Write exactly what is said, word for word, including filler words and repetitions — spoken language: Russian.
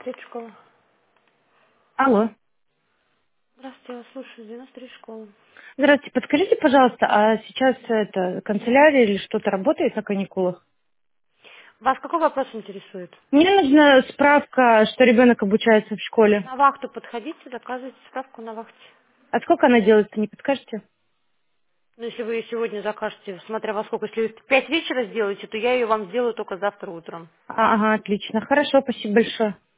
девяносто три школа. Алло. Здравствуйте, я вас слушаю, девяносто три школа. Здравствуйте, подскажите, пожалуйста, а сейчас это канцелярия или что-то работает на каникулах? Вас какой вопрос интересует? Мне нужна справка, что ребенок обучается в школе. На вахту подходите, заказывайте справку на вахте. А сколько она делается, не подскажете? Ну, если вы ее сегодня закажете, смотря во сколько, если вы в пять вечера сделаете, то я ее вам сделаю только завтра утром. А, ага, отлично. Хорошо, спасибо большое.